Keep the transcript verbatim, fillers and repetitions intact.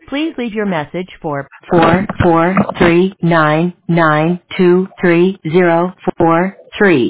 Please leave your message for four four three nine nine two three zero four three.